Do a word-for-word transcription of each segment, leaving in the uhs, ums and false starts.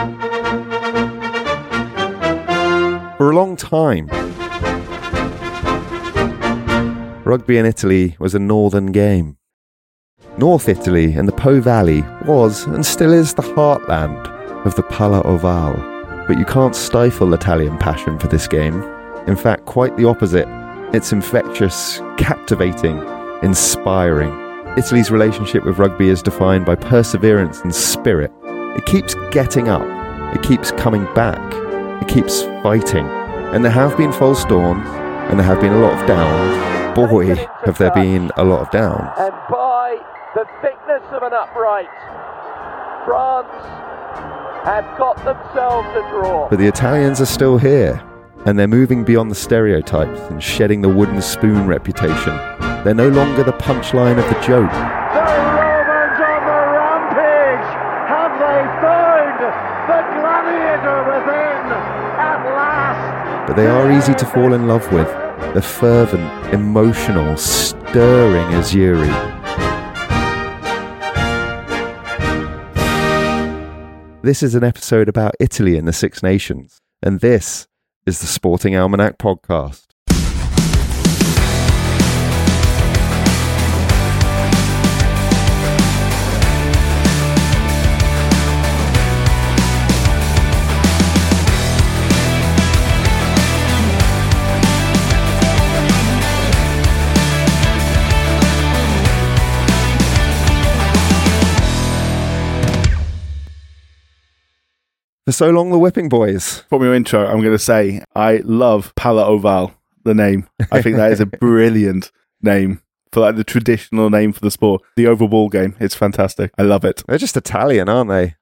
For a long time, rugby in Italy was a northern game. North Italy and the Po Valley was, and still is, the heartland of the Palla Ovale. But you can't stifle Italian passion for this game. In fact, quite the opposite. It's infectious, captivating, inspiring. Italy's relationship with rugby is defined by perseverance and spirit. It keeps getting up. It keeps coming back. It keeps fighting. And there have been false dawns, and there have been a lot of downs. Boy, have there been a lot of downs. And by the thickness of an upright, France have got themselves a draw. But the Italians are still here, and they're moving beyond the stereotypes and shedding the wooden spoon reputation. They're no longer the punchline of the joke. The Romans on the rampage! Have they found the gladiator within at last? But they are easy to fall in love with. The fervent, emotional, stirring Azzurri. This is an episode about Italy and the Six Nations, and this is the Sporting Almanac Podcast. For so long, the Whipping Boys. From your intro, I'm going to say I love Palla Ovale, the name. I think that is a brilliant name for like the traditional name for the sport. The oval ball game. It's fantastic. I love it. They're just Italian, aren't they?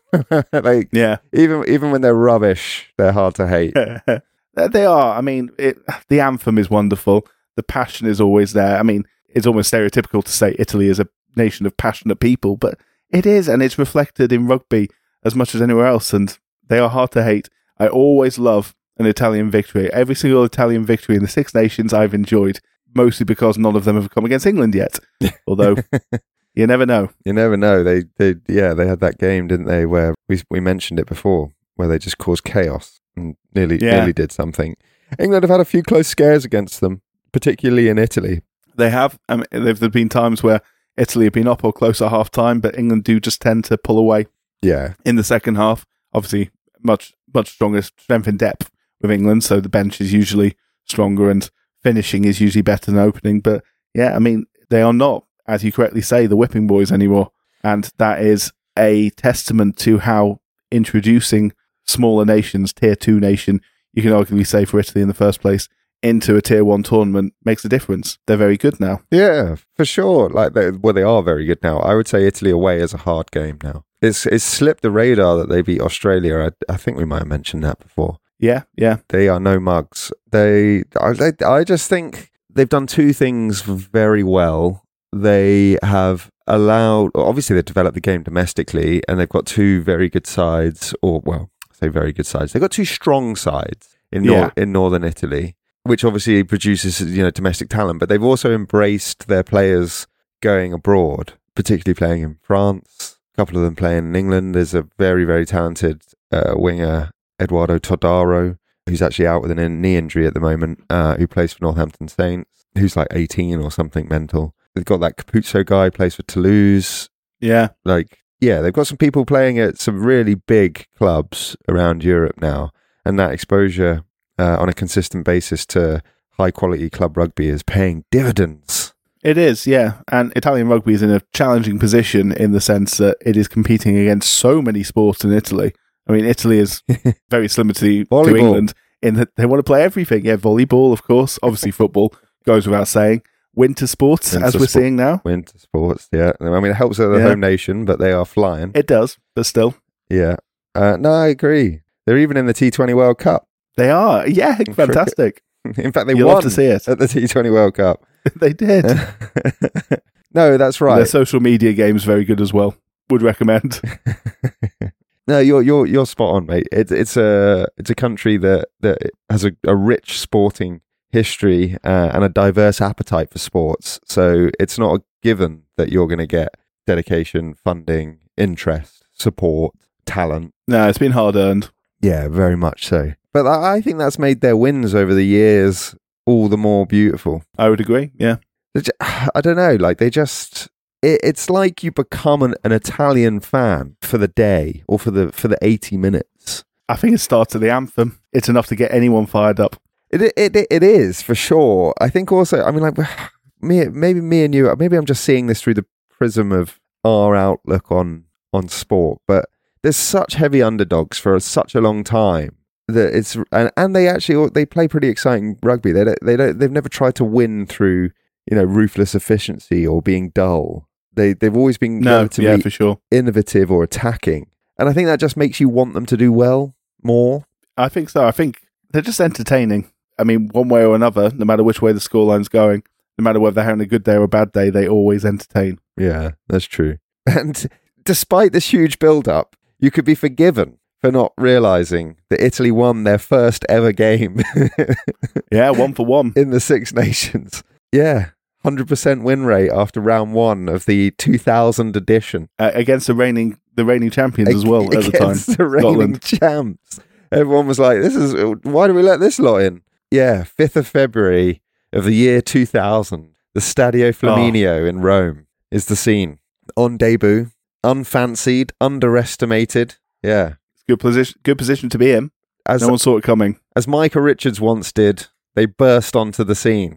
like, yeah. Even even when they're rubbish, they're hard to hate. They are. I mean, it, the anthem is wonderful. The passion is always there. I mean, it's almost stereotypical to say Italy is a nation of passionate people, but it is, and it's reflected in rugby as much as anywhere else, and they are hard to hate. I always love an Italian victory. Every single Italian victory in the Six Nations I've enjoyed, mostly because none of them have come against England yet. Although, you never know. You never know. They, they, yeah, they had that game, didn't they, where we we mentioned it before, where they just caused chaos and nearly, yeah. nearly did something. England have had a few close scares against them, particularly in Italy. They have. I mean, there have been times where Italy have been up or close at half time, but England do just tend to pull away. Yeah, in the second half, obviously much much stronger strength in depth with England, so the bench is usually stronger and finishing is usually better than opening. But yeah, I mean, they are not, as you correctly say, the Whipping Boys anymore, and that is a testament to how introducing smaller nations, tier two nation, you can arguably say for Italy in the first place, into a tier one tournament makes a difference. They're very good now. Yeah, for sure. Like, they, well, they are very good now. I would say Italy away is a hard game now. It's it's slipped the radar that they beat Australia. I, I think we might have mentioned that before. Yeah, yeah. They are no mugs. They, I, they, I just think they've done two things very well. They have allowed, obviously they've developed the game domestically, and they've got two very good sides, or well, I say very good sides. They've got two strong sides in nor- yeah. in northern Italy, which obviously produces, you know, domestic talent. But they've also embraced their players going abroad, particularly playing in France. A couple of them playing in England. There's a very, very talented uh, winger, Eduardo Todaro, who's actually out with a knee injury at the moment, uh, who plays for Northampton Saints, who's like eighteen or something mental. They've got that Capuzzo guy, plays for Toulouse. Yeah. Like, yeah, they've got some people playing at some really big clubs around Europe now. And that exposure uh, on a consistent basis to high-quality club rugby is paying dividends. It is, yeah. And Italian rugby is in a challenging position in the sense that it is competing against so many sports in Italy. I mean, Italy is very similar to, to England in that they want to play everything. Yeah, volleyball, of course. Obviously, football goes without saying. Winter sports, Winter as we're spo- seeing now. Winter sports, yeah. I mean, it helps with the yeah. home nation, but they are flying. It does, but still. Yeah. Uh, no, I agree. They're even in the T twenty World Cup. They are. Yeah, fantastic. In fact, they You'll won love to see it. at the T twenty World Cup. They did. No, that's right. Their social media game's very good as well. Would recommend. No, you're you're you're spot on, mate. It's it's a it's a country that that has a, a rich sporting history uh, and a diverse appetite for sports. So it's not a given that you're going to get dedication, funding, interest, support talent. No, it's been hard earned. Yeah, very much so. But I I think that's made their wins over the years all the more beautiful. I would agree, yeah. They ju- I don't know, like they just... It, it's like you become an, an Italian fan for the day or for the for the eighty minutes. I think it starts at the anthem. It's enough to get anyone fired up. It it it, it is, for sure. I think also, I mean, like, me, maybe me and you, maybe I'm just seeing this through the prism of our outlook on, on sport, but there's such heavy underdogs for such a long time that it's, and, and they actually, they play pretty exciting rugby. They don't, they don't, they've never tried to win through, you know, ruthless efficiency or being dull. They, they've always been No, relatively yeah, for sure. innovative or attacking. And I think that just makes you want them to do well more. I think so. I think they're just entertaining. I mean, one way or another, no matter which way the scoreline's going, no matter whether they're having a good day or a bad day, they always entertain. Yeah, that's true. And despite this huge build-up, you could be forgiven for not realising that Italy won their first ever game. Yeah, one for one. In the Six Nations. Yeah, one hundred percent win rate after round one of the two thousand edition. Uh, against the reigning the reigning champions as well at the time. Against the reigning Scotland. champs. Everyone was like, "This is why do we let this lot in?" Yeah, fifth of February of the year two thousand, the Stadio Flaminio oh. in Rome is the scene. On debut, unfancied, underestimated. Yeah. It's good position good position to be in. As, no one saw it coming. As Micah Richards once did, they burst onto the scene.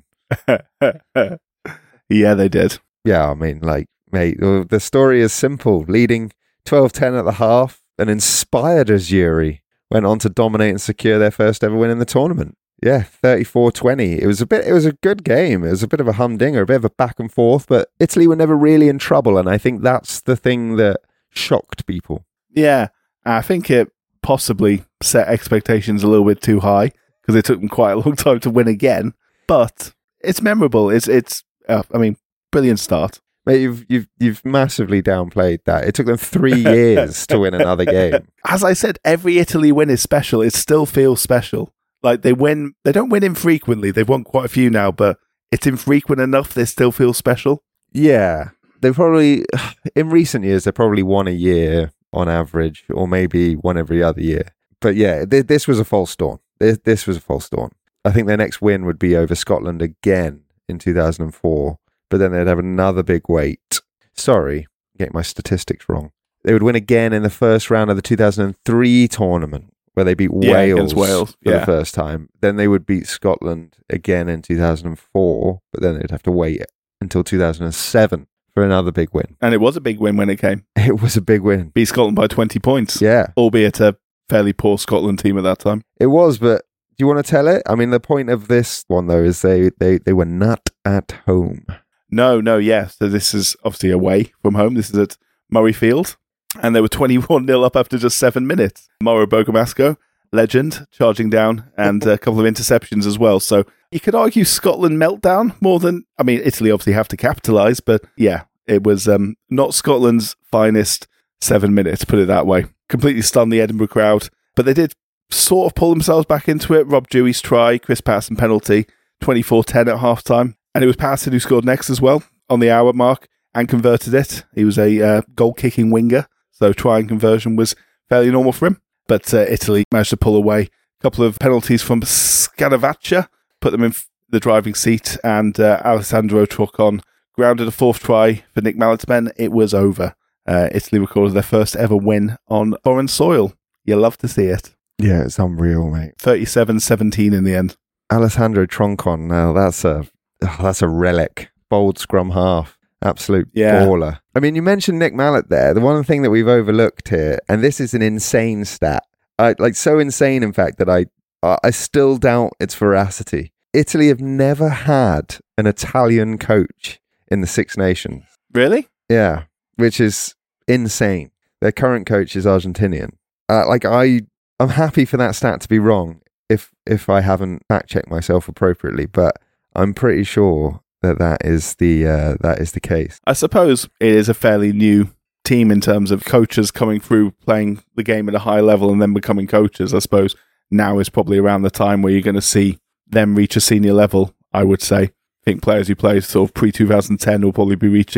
Yeah, they did. Yeah, I mean, like, mate, the story is simple. Leading twelve ten at the half, an inspired Azzurri went on to dominate and secure their first ever win in the tournament. Yeah, thirty-four twenty. It was a bit. It was a good game. It was a bit of a humdinger, a bit of a back and forth, but Italy were never really in trouble, and I think that's the thing that shocked people. Yeah, I think it possibly set expectations a little bit too high because it took them quite a long time to win again. But it's memorable. It's it's. Uh, I mean, brilliant start. Mate, you've you've you've massively downplayed that. It took them three years to win another game. As I said, every Italy win is special. It still feels special. Like they win, they don't win infrequently. They've won quite a few now, but it's infrequent enough. They still feel special. Yeah, they probably in recent years they probably won a year on average, or maybe one every other year. But yeah, th- this was a false dawn. This, this was a false dawn. I think their next win would be over Scotland again in two thousand four, but then they'd have another big wait. Sorry, getting my statistics wrong. They would win again in the first round of the two thousand three tournament, where they beat yeah, Wales, Wales for yeah. the first time. Then they would beat Scotland again in two thousand four, but then they'd have to wait until two thousand seven for another big win. And it was a big win when it came. It was a big win. Beat Scotland by twenty points. Yeah. Albeit a fairly poor Scotland team at that time. It was, but do you want to tell it? I mean, the point of this one, though, is they, they, they were not at home. No, no, yeah. So this is obviously away from home. This is at Murrayfield. And they were twenty-one nil up after just seven minutes. Mauro Bogomasco, legend, charging down, and a couple of interceptions as well. So you could argue Scotland meltdown more than... I mean, Italy obviously have to capitalise, but yeah, it was um, not Scotland's finest seven minutes, put it that way. Completely stunned the Edinburgh crowd. But they did sort of pull themselves back into it. Rob Dewey's try, Chris Patterson penalty, twenty-four ten at half-time. And it was Patterson who scored next as well, on the hour mark, and converted it. He was a uh, goal-kicking winger. So try and conversion was fairly normal for him. But uh, Italy managed to pull away a couple of penalties from Scanavaccia, put them in f- the driving seat, and uh, Alessandro Trocon grounded a fourth try for Nick Mallett's men. It was over. Uh, Italy recorded their first ever win on foreign soil. You love to see it. Yeah, it's unreal, mate. thirty-seven seventeen in the end. Alessandro Troncon, now that's a, oh, that's a relic. Bold scrum half. Absolute yeah. baller. I mean, you mentioned Nick Mallett there. The one thing that we've overlooked here, and this is an insane stat, I, like so insane, in fact, that I I still doubt its veracity. Italy have never had an Italian coach in the Six Nations. Really? Yeah, which is insane. Their current coach is Argentinian. Uh, like I, I'm happy for that stat to be wrong if if I haven't fact checked myself appropriately, but I'm pretty sure that that is the uh, that is the case. I suppose it is a fairly new team in terms of coaches coming through, playing the game at a high level and then becoming coaches. I suppose now is probably around the time where you're going to see them reach a senior level, I would say. I think players who play sort of pre twenty ten will probably be reaching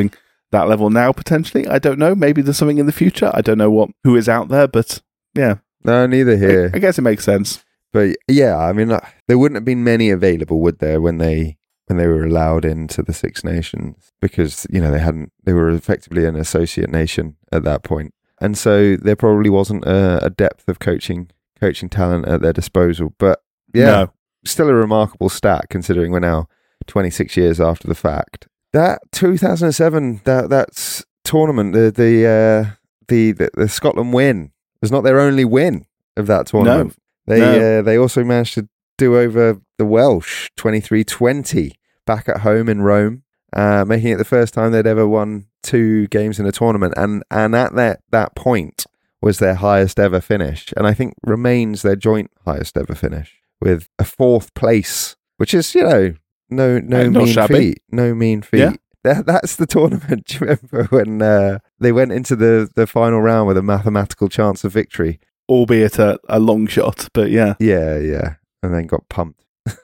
that level now, potentially. I don't know. Maybe there's something in the future. I don't know what who is out there, but yeah. No, neither here. I, I guess it makes sense. But yeah, I mean, like, there wouldn't have been many available, would there, when they when they were allowed into the Six Nations? Because, you know, they hadn't, they were effectively an associate nation at that point. And so there probably wasn't a, a depth of coaching coaching talent at their disposal. But yeah, No. still a remarkable stat considering we're now twenty-six years after the fact. That two thousand seven, that that's tournament, the the uh, the, the the Scotland win was not their only win of that tournament. No. They No. uh, they also managed to do over the Welsh twenty-three twenty back at home in Rome, uh, making it the first time they'd ever won two games in a tournament, and and at that that point was their highest ever finish, and I think remains their joint highest ever finish with a fourth place, which is, you know, no no Uh, not mean shabby. feat, no mean feat. Yeah. That, that's the tournament. Do you remember when uh, they went into the, the final round with a mathematical chance of victory? Albeit a, a long shot, but yeah. Yeah, yeah, and then got pumped.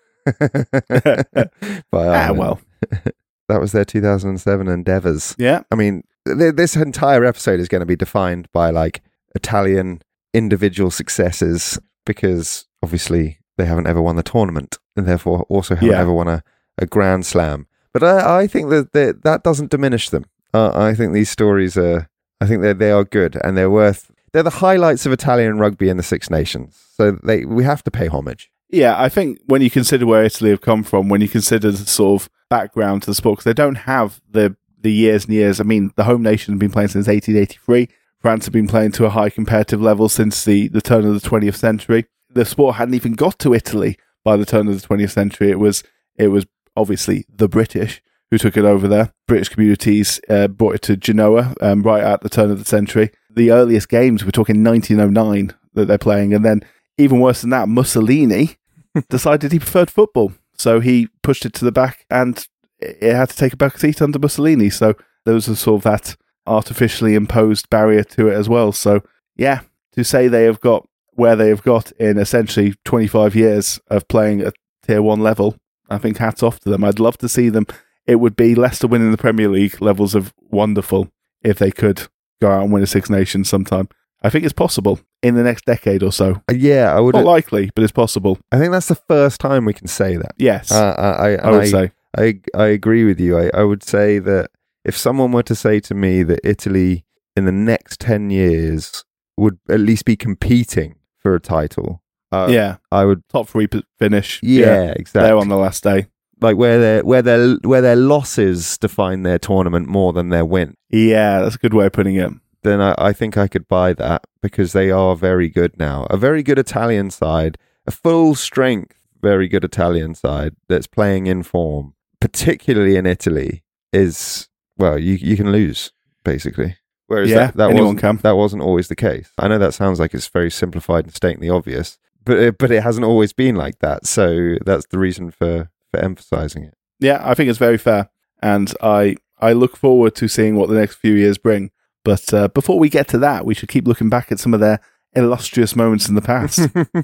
By Ah, Ireland. well. That was their two thousand seven endeavours. Yeah. I mean, th- this entire episode is going to be defined by like Italian individual successes, because obviously they haven't ever won the tournament and therefore also haven't Yeah. ever won a, a Grand Slam. But I, I think that they, that doesn't diminish them. Uh, I think these stories are, I think they they are good and they're worth, they're the highlights of Italian rugby in the Six Nations. So they we have to pay homage. Yeah, I think when you consider where Italy have come from, when you consider the sort of background to the sport, because they don't have the the years and years. I mean, the home nation has been playing since eighteen eighty-three. France have been playing to a high competitive level since the, the turn of the twentieth century. The sport hadn't even got to Italy by the turn of the twentieth century. It was it was obviously the British who took it over there. British communities uh, brought it to Genoa um, right at the turn of the century. The earliest games, we're talking nineteen oh nine that they're playing, and then even worse than that, Mussolini decided he preferred football. So he pushed it to the back and it had to take a back seat under Mussolini. So there was a sort of that artificially imposed barrier to it as well. So yeah, to say they have got where they have got in essentially twenty-five years of playing at tier one level, I think hats off to them. I'd love to see them. It would be Leicester winning the Premier League levels of wonderful if they could go out and win a Six Nations sometime. I think it's possible in the next decade or so. Uh, yeah, I would. Not likely, but it's possible. I think that's the first time we can say that. Yes, Uh, I, I, I would I, say. I, I agree with you. I, I would say that if someone were to say to me that Italy in the next ten years would at least be competing for a title, uh, Yeah, I would. top three p- finish. Yeah, exactly. They're on the last day. Like where their where their where their losses define their tournament more than their win. Yeah, that's a good way of putting it. Then I, I think I could buy that, because they are very good now. A very good Italian side, a full strength, very good Italian side that's playing in form, particularly in Italy, is, well, you you can lose, basically. Whereas Yeah, that, that, anyone wasn't, can. that wasn't always the case. I know that sounds like it's very simplified and stately obvious, but it, but it hasn't always been like that. So that's the reason for, for emphasizing it. Yeah, I think it's very fair, and I I look forward to seeing what the next few years bring. But uh, before we get to that, we should keep looking back at some of their illustrious moments in the past.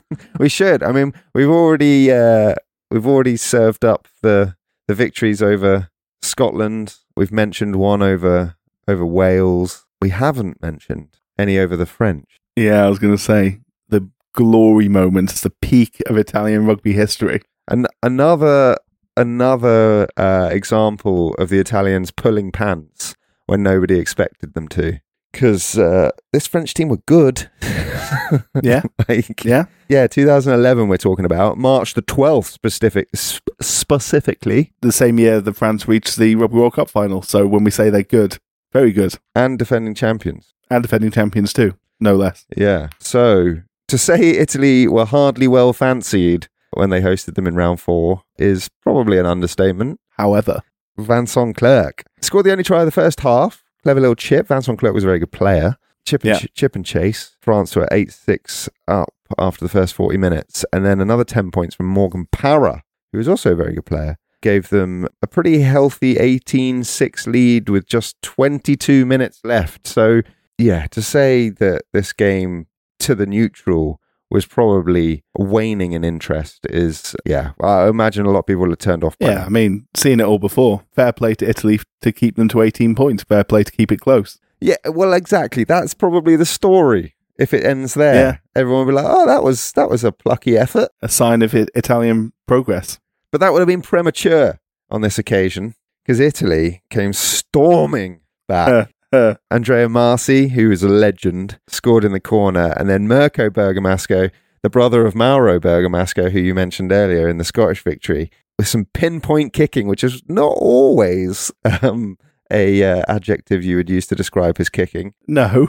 We should. I mean, we've already uh, we've already served up the the victories over Scotland. We've mentioned one over over Wales. We haven't mentioned any over the French. Yeah, I was going to say the glory moments, the peak of Italian rugby history. And another another uh, example of the Italians pulling pants when nobody expected them to, because uh, this French team were good. Yeah, like, yeah. yeah. two thousand eleven, we're talking about March the twelfth, specific sp- specifically, The same year that France reached the Rugby World Cup final. So when we say they're good, very good, and defending champions. and defending champions too, no less. Yeah. So to say Italy were hardly well fancied when they hosted them in round four is probably an understatement. However, Vincent Clerc scored the only try of the first half. Clever little chip. Vincent Clerc was a very good player. Chip and, Yeah. ch- chip and chase. France were eight six up after the first forty minutes. And then another ten points from Morgan Parra, who was also a very good player, gave them a pretty healthy eighteen six lead with just twenty-two minutes left. So, yeah, to say that this game to the neutral was probably waning in interest is, yeah, I imagine a lot of people will have turned off by Yeah, now. I mean, seen it all before. Fair play to Italy to keep them to eighteen points. Fair play to keep it close. Yeah, well, exactly. That's probably the story. If it ends there, Yeah. everyone will be like, oh, that was that was a plucky effort. A sign of it, Italian progress. But that would have been premature on this occasion because Italy came storming back. Uh, Andrea Marci, who is a legend, scored in the corner, and then Mirko Bergamasco, the brother of Mauro Bergamasco, who you mentioned earlier in the Scottish victory, with some pinpoint kicking, which is not always um, a uh, adjective you would use to describe his kicking. no,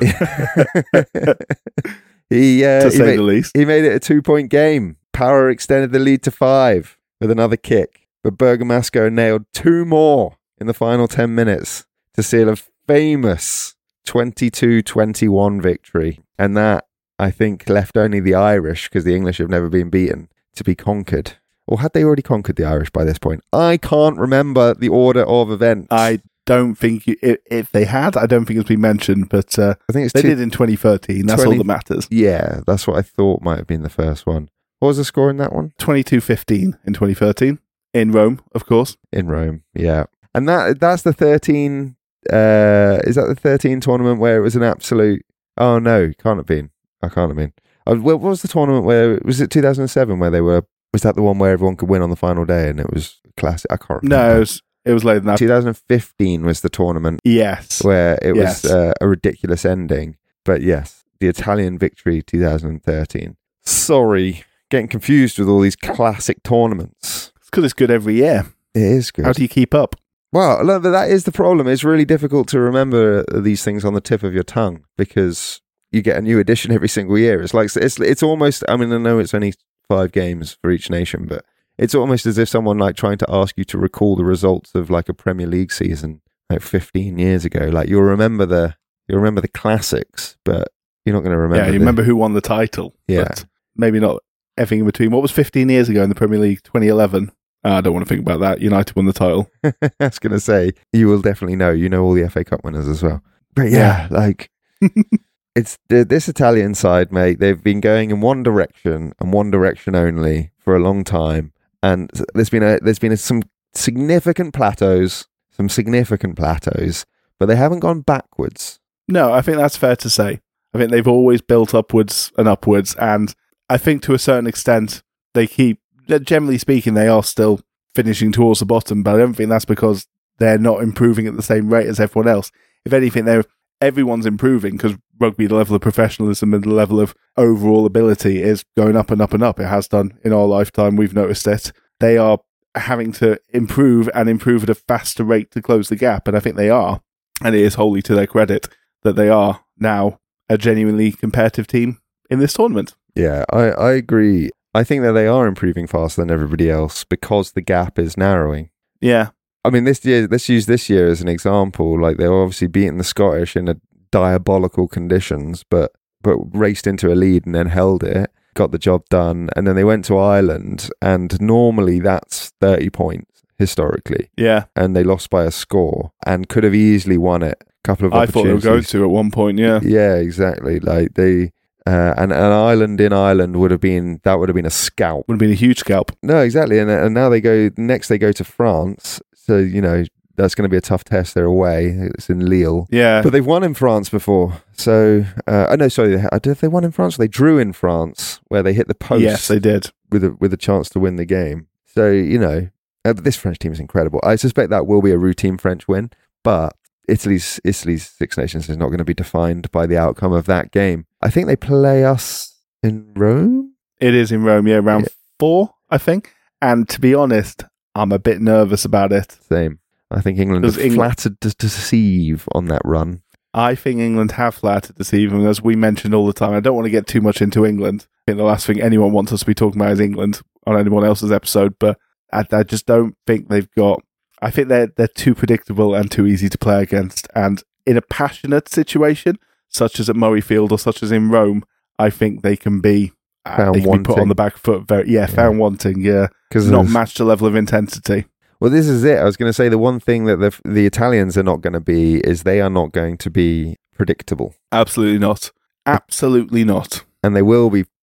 he uh, to he say made, the least. he made it a two-point game. Power extended the lead to five with another kick, but Bergamasco nailed two more in the final ten minutes to seal a famous twenty-two twenty-one victory. And that, I think, left only the Irish, because the English have never been beaten, to be conquered. Or had they already conquered the Irish by this point? I can't remember the order of events. I don't think, you, if, if they had, I don't think it's been mentioned, but uh, I think it's they two- did in twenty thirteen. That's twenty all that matters. Yeah, that's what I thought might have been the first one. What was the score in that one? twenty-two fifteen in twenty thirteen. In Rome, of course. In Rome, yeah. And that that's the thirteen... Uh, is that the thirteen tournament where it was an absolute... Oh, no, can't have been. I can't have been. Uh, what was the tournament where... Was it two thousand seven where they were... Was that the one where everyone could win on the final day and it was classic? I can't remember. No, it was, it was later than that. twenty fifteen was the tournament Yes. where it Yes. was uh, a ridiculous ending. But yes, the Italian victory two thousand thirteen. Sorry, getting confused with all these classic tournaments. It's because it's good every year. It is good. How do you keep up? Well, look, that is the problem. It's really difficult to remember these things on the tip of your tongue because you get a new edition every single year. It's like it's it's almost. I mean, I know it's only five games for each nation, but it's almost as if someone like trying to ask you to recall the results of like a Premier League season like fifteen years ago. Like you'll remember the you'll remember the classics, but you're not going to remember. Yeah, you the, remember who won the title. Yeah. But maybe not everything in between. What was fifteen years ago in the Premier League? twenty eleven. Uh, I don't want to think about that. United won the title. I was going to say you will definitely know. You know all the F A Cup winners as well. But yeah, like. It's the, this Italian side, mate. They've been going in one direction and one direction only for a long time, and there's been a there's been a, some significant plateaus, some significant plateaus, but they haven't gone backwards. No, I think that's fair to say. I think they've always built upwards and upwards, and I think to a certain extent they keep. Generally speaking, they are still finishing towards the bottom, but I don't think that's because they're not improving at the same rate as everyone else. If anything, they're everyone's improving because rugby, the level of professionalism and the level of overall ability is going up and up and up. It has done in our lifetime. We've noticed it. They are having to improve and improve at a faster rate to close the gap. And I think they are. And it is wholly to their credit that they are now a genuinely competitive team in this tournament. Yeah, I, I agree. I think that they are improving faster than everybody else because the gap is narrowing. Yeah. I mean, this year, let's use this year as an example. Like, they were obviously beating the Scottish in a diabolical conditions, but but raced into a lead and then held it, got the job done, and then they went to Ireland, and normally that's thirty points historically, Yeah. and they lost by a score and could have easily won it. A couple of I thought they were opportunities. going to at one point, yeah. Yeah, exactly. Like they. Uh, and an Ireland in Ireland would have been that would have been a scalp. Would have been a huge scalp. No, exactly. And and now they go next. They go to France. So you know that's going to be a tough test. They're away. It's in Lille. Yeah. But they've won in France before. So uh, I know. Sorry, they, did they won in France? They drew in France where they hit the post. Yes, they did. with a with a chance to win the game. So you know uh, this French team is incredible. I suspect that will be a routine French win, but Italy's Italy's Six Nations is not going to be defined by the outcome of that game. I think they play us in Rome. It is in Rome, yeah, round Yeah. four, I think. And to be honest, I'm a bit nervous about it. Same. I think England Does have Eng- flattered to deceive on that run. I think England have flattered this evening, as we mentioned all the time. I don't want to get too much into England. I think the last thing anyone wants us to be talking about is England on anyone else's episode, but I, I just don't think they've got... I think they're, they're too predictable and too easy to play against. And in a passionate situation, such as at Murrayfield or such as in Rome, I think they can be, uh, Found they can be put wanting. on the back foot. Very, yeah, found wanting, yeah. Because Not matched the level of intensity. Well, this is it. I was going to say the one thing that the the Italians are not going to be is they are not going to be predictable, Absolutely not. Absolutely not. and they will be st-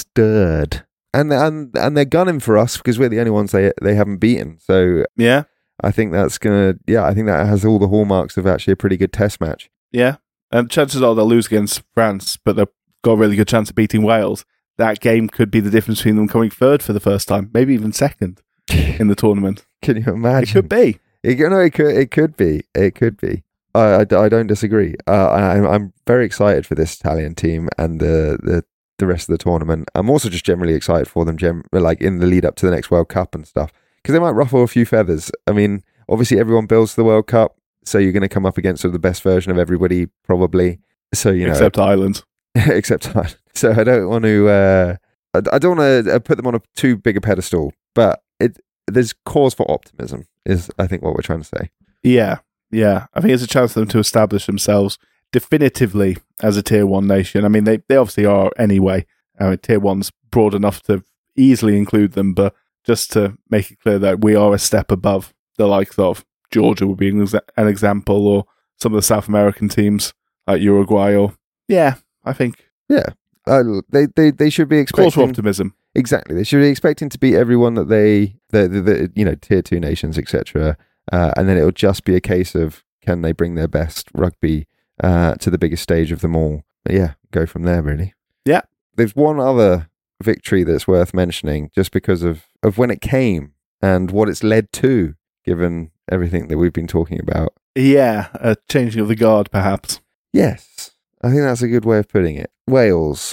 stirred. And and and they're gunning for us because we're the only ones they they haven't beaten. So Yeah. I think that's gonna yeah, I think that has all the hallmarks of actually a pretty good test match. Yeah. And chances are they'll lose against France, but they've got a really good chance of beating Wales. That game could be the difference between them coming third for the first time, maybe even second in the tournament. Can you imagine? It could be. It, no, it could it could be. It could be. I, I, I don't disagree. Uh, I, I'm very excited for this Italian team and the, the the rest of the tournament. I'm also just generally excited for them, gem- like in the lead up to the next World Cup and stuff, because they might ruffle a few feathers. I mean, obviously everyone builds the World Cup, so you're going to come up against sort of the best version of everybody, probably. So you know, except Ireland, except Ireland. So I don't want to. Uh, I, I don't want to put them on a too big a pedestal, but it there's cause for optimism, is I think what we're trying to say. Yeah, yeah. I think it's a chance for them to establish themselves definitively as a tier one nation. I mean, they, they obviously are anyway. Uh, tier one's broad enough to easily include them, but just to make it clear that we are a step above the likes of Georgia would be an, exa- an example, or some of the South American teams like Uruguay. Or yeah, I think yeah, uh, they, they they should be expecting cause for optimism. Exactly, they should be expecting to beat everyone that they the the, the you know tier two nations, et cetera. Uh, and then it'll just be a case of can they bring their best rugby Uh, to the biggest stage of them all. But yeah, go from there, really. Yeah. There's one other victory that's worth mentioning just because of, of when it came and what it's led to, given everything that we've been talking about. Yeah, a changing of the guard, perhaps. Yes, I think that's a good way of putting it. Wales.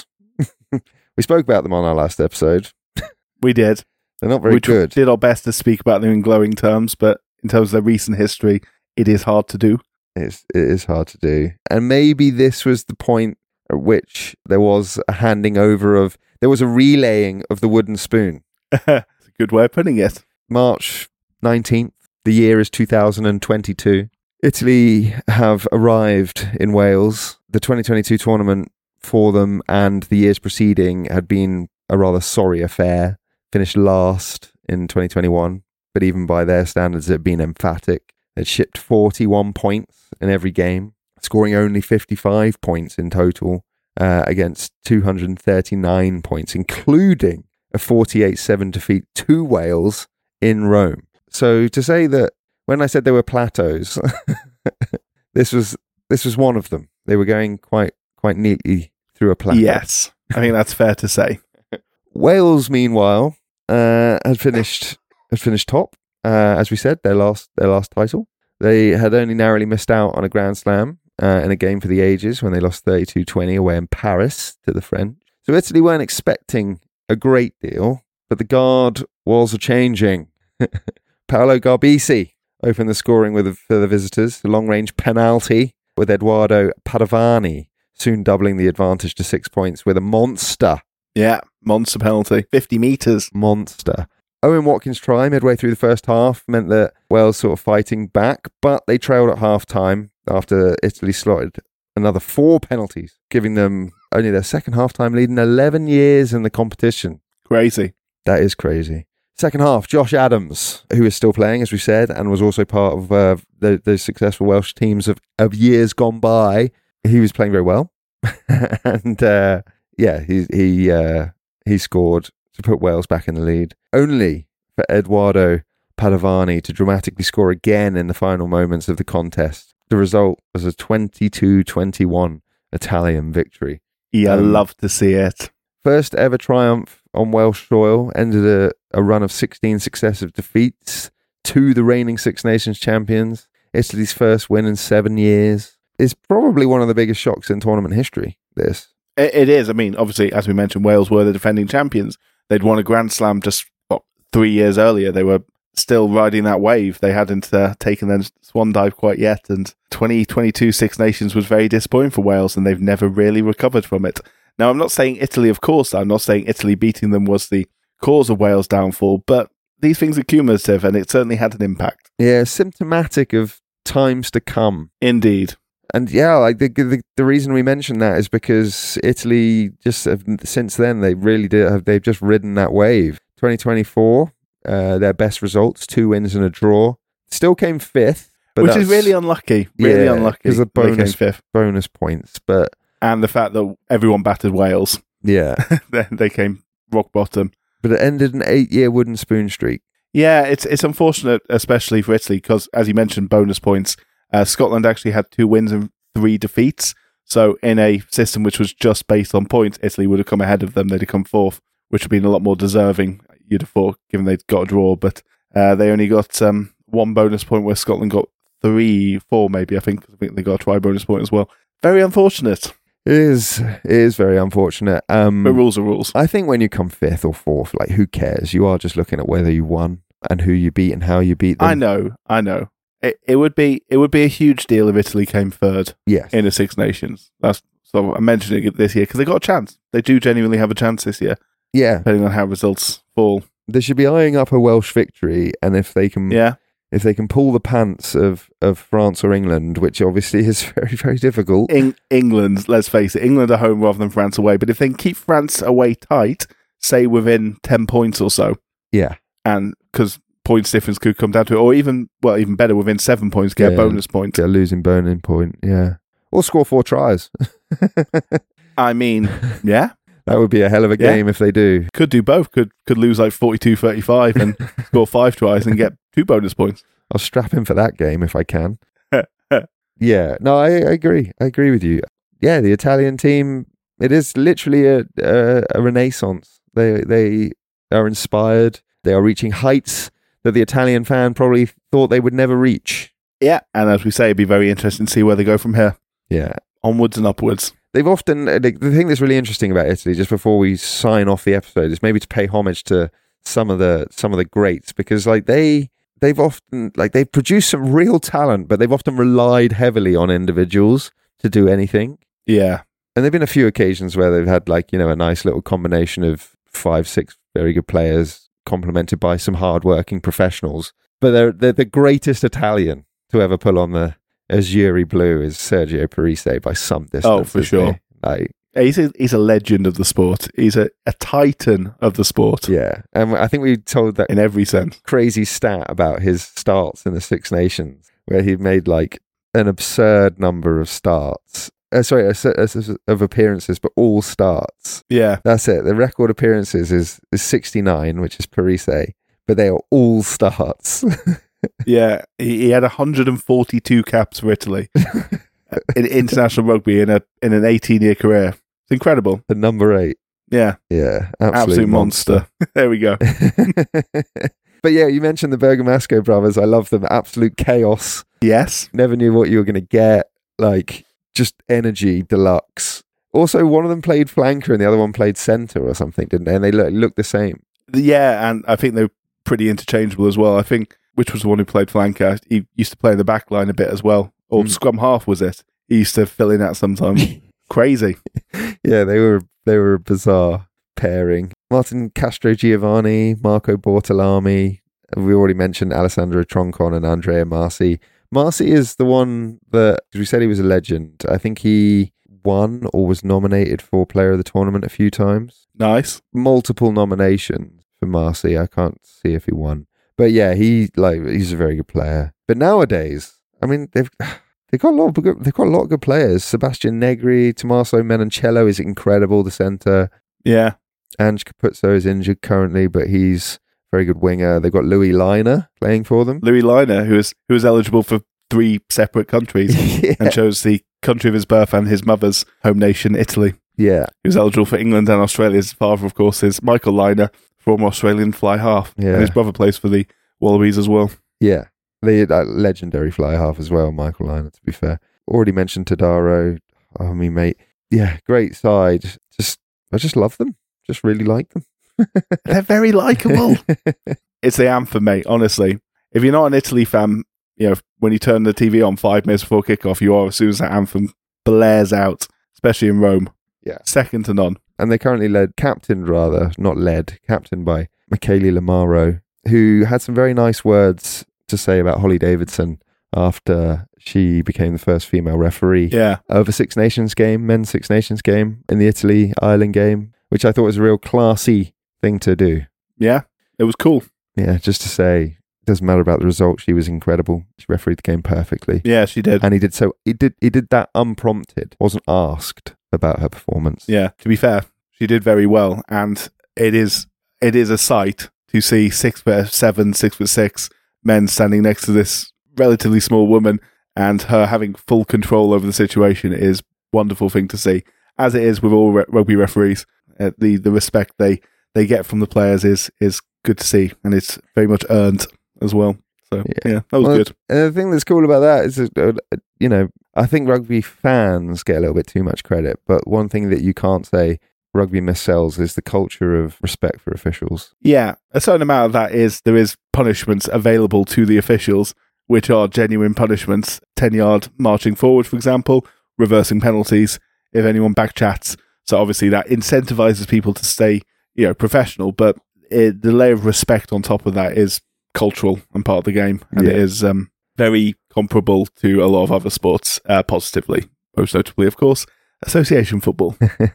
We spoke about them on our last episode. We did. They're not very we good. We did our best to speak about them in glowing terms, but in terms of their recent history, it is hard to do. It's, it is hard to do. And maybe this was the point at which there was a handing over of, there was a relaying of the wooden spoon. That's a good way of putting it. March nineteenth, the year is two thousand twenty-two. Italy have arrived in Wales. The twenty twenty-two tournament for them and the years preceding had been a rather sorry affair. Finished last in twenty twenty-one, but even by their standards, it had been emphatic. They'd shipped forty-one points in every game, scoring only fifty-five points in total uh, against two hundred thirty-nine points, including a forty-eight seven defeat to Wales in Rome. So to say that when I said there were plateaus, this was this was one of them. They were going quite quite neatly through a plateau. Yes, I think that's fair to say. Wales, meanwhile, uh, had finished had finished top. Uh, as we said, their last their last title. They had only narrowly missed out on a Grand Slam uh, in a game for the ages when they lost thirty-two twenty away in Paris to the French. So Italy weren't expecting a great deal, but the guard was a-changing. Paolo Garbisi opened the scoring with for the visitors, a long-range penalty with Edoardo Padovani soon doubling the advantage to six points with a monster. Yeah, monster penalty, fifty metres. Monster. Owen Watkins' try midway through the first half meant that Wales sort of fighting back, but they trailed at half-time after Italy slotted another four penalties, giving them only their second half-time lead in eleven years in the competition. Crazy. That is crazy. Second half, Josh Adams, who is still playing, as we said, and was also part of uh, the, the successful Welsh teams of, of years gone by, he was playing very well. and uh, yeah, he he uh, he scored to put Wales back in the lead. Only for Edoardo Padovani to dramatically score again in the final moments of the contest. The result was a twenty-two twenty-one Italian victory. Yeah, Um, I love to see it. First ever triumph on Welsh soil, ended a, a run of sixteen successive defeats to the reigning Six Nations champions. Italy's first win in seven years. It's probably one of the biggest shocks in tournament history, this. It, it is. I mean, obviously, as we mentioned, Wales were the defending champions. They'd won a Grand Slam just what, three years earlier. They were still riding that wave. They hadn't uh, taken their swan dive quite yet. And twenty twenty-two Six Nations was very disappointing for Wales, and they've never really recovered from it. Now, I'm not saying Italy, of course. I'm not saying Italy beating them was the cause of Wales' downfall, but these things are cumulative, and it certainly had an impact. Yeah, symptomatic of times to come. Indeed. And yeah, like the, the the reason we mention that is because Italy just have, since then they really did have they've just ridden that wave. twenty twenty-four, uh, their best results, two wins and a draw. Still came fifth, but which is really unlucky. Really yeah, unlucky. because of they came bonus fifth, bonus points. But and the fact that everyone battered Wales, yeah, they, they came rock bottom. But it ended an eight-year wooden spoon streak. Yeah, it's it's unfortunate, especially for Italy, because, as you mentioned, bonus points. Uh, Scotland actually had two wins and three defeats. So in a system which was just based on points, Italy would have come ahead of them. They'd have come fourth, which would have been a lot more deserving, you'd have thought, given they'd got a draw. But uh, they only got um, one bonus point, where Scotland got three, four maybe, I think. I think they got a try bonus point as well. Very unfortunate. It is, it is very unfortunate. Um, but rules are rules. I think when you come fifth or fourth, like, who cares? You are just looking at whether you won and who you beat and how you beat them. I know, I know. It, it would be it would be a huge deal if Italy came third yes. in the Six Nations. That's so I'm mentioning it this year because they got a chance. They do genuinely have a chance this year. Yeah, depending on how results fall. They should be eyeing up a Welsh victory, and if they can, yeah. if they can pull the pants of, of France or England, which obviously is very very difficult. In England, let's face it, England are home rather than France away. But if they can keep France away tight, say within ten points or so, yeah, and because points difference could come down to it, or even, well, even better, within seven points, get yeah, a bonus point. Get a losing burning point, yeah. Or score four tries. I mean, yeah. That would be a hell of a Yeah. game if they do. Could do both. Could could lose like forty-two thirty-five and score five tries and get two bonus points. I'll strap in for that game if I can. Yeah, no, I, I agree. I agree with you. Yeah, the Italian team, it is literally a, a, a renaissance. They, they are inspired. They are reaching heights that the Italian fan probably thought they would never reach. Yeah, and as we say, it'd be very interesting to see where they go from here. Yeah. Onwards and upwards. They've often, the, the thing that's really interesting about Italy, just before we sign off the episode, is maybe to pay homage to some of the some of the greats, because like they they've often like they've produced some real talent, but they've often relied heavily on individuals to do anything. Yeah. And there've been a few occasions where they've had like, you know, a nice little combination of five, six very good players complemented by some hardworking professionals. But they're, they're the greatest Italian to ever pull on the Azzurri blue is Sergio Parise by some distance. Oh, for sure. He? Like, he's a, he's a legend of the sport. He's a, a titan of the sport. Yeah. And I think we told that in every sense. Crazy stat about his starts in the Six Nations, where he made like an absurd number of starts. Uh, sorry, of appearances, but all starts. Yeah. That's it. The record appearances is, is sixty-nine, which is Parise, but they are all starts. Yeah, he, he had one hundred forty-two caps for Italy in international rugby in a in an eighteen-year career. It's incredible. The number eight. Yeah. Yeah, absolute, absolute monster. monster. There we go. But yeah, you mentioned the Bergamasco brothers. I love them. Absolute chaos. Yes. Never knew what you were going to get. Like, just energy deluxe. Also, one of them played flanker and the other one played centre or something, didn't they? And they look, look the same. Yeah, and I think they're pretty interchangeable as well. I think, which was the one who played flanker? He used to play in the back line a bit as well. Or mm. scrum half, was it? He used to fill in that sometimes. Crazy. Yeah, they were they were a bizarre pairing. Martin Castro Giovanni, Marco Bortolami. We already mentioned Alessandro Troncon and Andrea Marci. Marci is the one that, because we said he was a legend, I think he won or was nominated for Player of the Tournament a few times. Nice. Multiple nominations for Marci. I can't see if he won. But yeah, he like he's a very good player. But nowadays, I mean, they've they've got a lot of good, they've got a lot of good players. Sebastian Negri, Tommaso Menoncello is incredible, the centre. Yeah. Ange Capuzzo is injured currently, but he's a very good winger. They've got Louis Liner playing for them. Louis Liner, who is who is eligible for three separate countries yeah. and chose the country of his birth and his mother's home nation, Italy. Yeah. He was eligible for England and Australia. His father, of course, is Michael Liner, former Australian fly half. Yeah. And his brother plays for the Wallabies as well. Yeah. The uh, legendary fly half as well, Michael Liner, to be fair. Already mentioned Tadaro. Oh, me, mate. Yeah, great side. Just, I just love them. Just really like them. They're very likeable. It's the anthem, mate, honestly. If you're not an Italy fan, you know, when you turn the T V on five minutes before kickoff, you are as soon as that anthem blares out, especially in Rome. Yeah. Second to none. And they're currently led, captained rather, not led, captained by Michele Lamaro, who had some very nice words to say about Holly Davidson after she became the first female referee yeah. of a Six Nations game, men's Six Nations game in the Italy-Ireland game, which I thought was a real classy thing to do. Yeah, it was cool. Yeah, just to say, it doesn't matter about the result. She was incredible. She refereed the game perfectly. Yeah, she did. And he did so. He did. He did that unprompted. Wasn't asked about her performance. Yeah, to be fair, she did very well. And it is it is a sight to see six foot seven, six foot six men standing next to this relatively small woman, and her having full control over the situation is a wonderful thing to see. As it is with all re- rugby referees, uh, the the respect they, they get from the players is is good to see, and it's very much earned as well. So yeah, yeah that was well, good. And the thing that's cool about that is, uh, you know, I think rugby fans get a little bit too much credit, but one thing that you can't say rugby missells is the culture of respect for officials. Yeah, a certain amount of that is there is punishments available to the officials, which are genuine punishments. ten-yard marching forward, for example, reversing penalties if anyone backchats. So obviously that incentivizes people to stay, you know, professional, but it, the layer of respect on top of that is cultural and part of the game, and yeah. it is um, very comparable to a lot of other sports, uh, positively, most notably, of course, association football.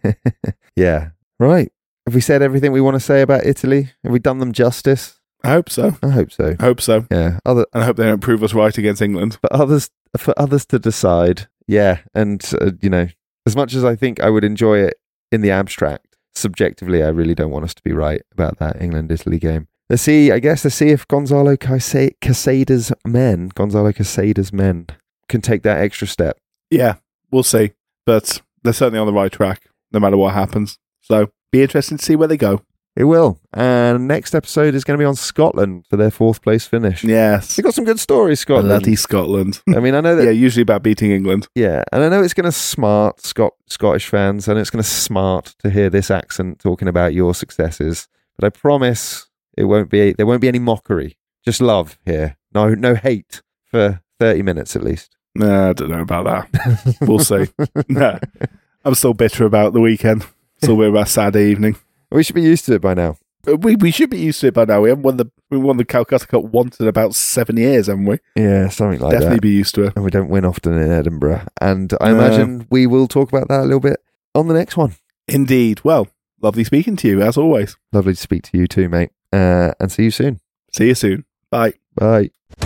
Yeah. Right. Have we said everything we want to say about Italy? Have we done them justice? I hope so. I hope so. I hope so. Yeah. Other, and I hope they don't prove us right against England. For others, for others to decide. Yeah. And, uh, you know, as much as I think I would enjoy it in the abstract, subjectively, I really don't want us to be right about that England-Italy game. Let's see, I guess, let's see if Gonzalo Casade's men, Gonzalo Casade's men can take that extra step. Yeah, we'll see. But they're certainly on the right track, no matter what happens. So, be interesting to see where they go. It will. And next episode is going to be on Scotland for their fourth place finish. Yes. They've got some good stories, Scotland. Bloody Scotland. I mean, I know that... yeah, usually about beating England. Yeah, and I know it's going to smart Scot- Scottish fans, and it's going to smart to hear this accent talking about your successes. But I promise it won't be. There won't be any mockery. Just love here. No, no hate for thirty minutes at least. Nah, I don't know about that. We'll see. Nah, I'm still bitter about the weekend. Still bitter about Saturday evening. We should be used to it by now. We we should be used to it by now. We haven't won the we won the Calcutta Cup once in about seven years, haven't we? Yeah, something like Definitely that. Definitely be used to it. And we don't win often in Edinburgh. And I No. imagine we will talk about that a little bit on the next one. Indeed. Well, lovely speaking to you, as always. Lovely to speak to you too, mate. Uh, and see you soon. See you soon. Bye. Bye.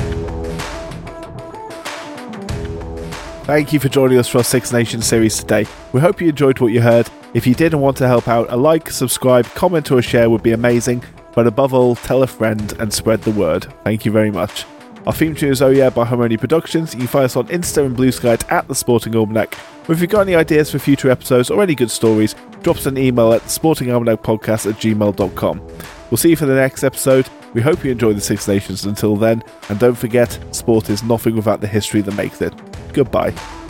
Thank you for joining us for our Six Nations series today. We hope you enjoyed what you heard. If you did and want to help out, a like, subscribe, comment or a share would be amazing. But above all, tell a friend and spread the word. Thank you very much. Our theme tune is Oh Yeah by Harmony Productions. You can find us on Insta and Blue Sky at The Sporting Almanac. Or if you've got any ideas for future episodes or any good stories, drop us an email at sporting almanac podcast at gmail dot com. We'll see you for the next episode. We hope you enjoy the Six Nations until then. And don't forget, sport is nothing without the history that makes it. Goodbye.